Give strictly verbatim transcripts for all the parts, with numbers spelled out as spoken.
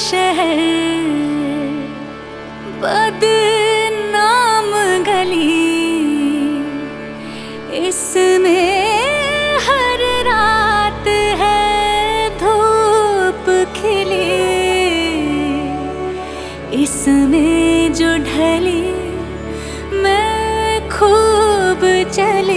शहर बदनाम गली, इसमें हर रात है धूप खिली, इसमें जो ढली मैं खूब चली।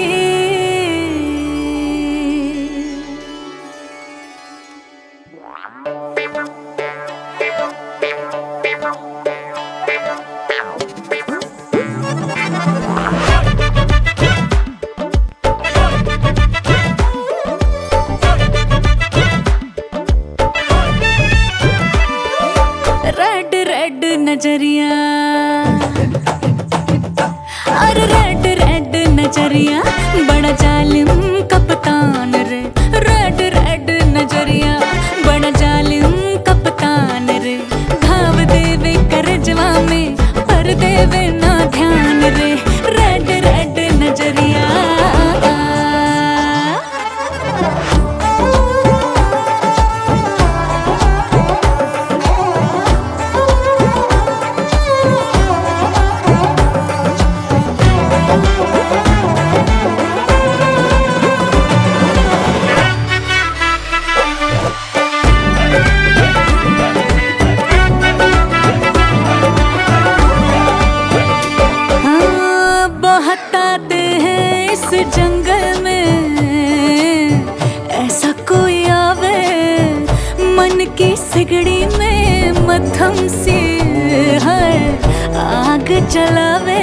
रेड रेड नजरिया, अरे रेड रेड नजरिया, बड़ा जालिम कप्तान रे। रेड रेड नजरिया, बड़ा जालिम कप्तान रे। घाव देवे करजवा में पर देवे ना ध्यान रे। रेड रेड नजरिया, जंगल में ऐसा कोई आवे, मन की सिगड़ी में मध्यम सी है आग जलावे।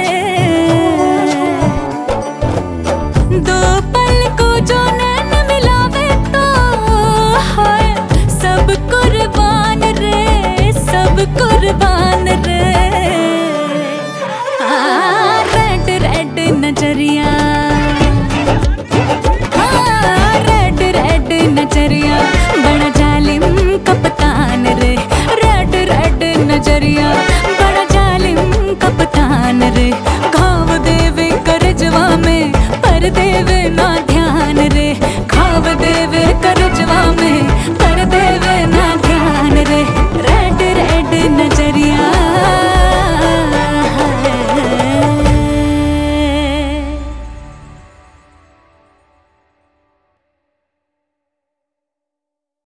दो पल को जो नैन मिलावे तो है सब कुर्बान रे, सब कुर्बान।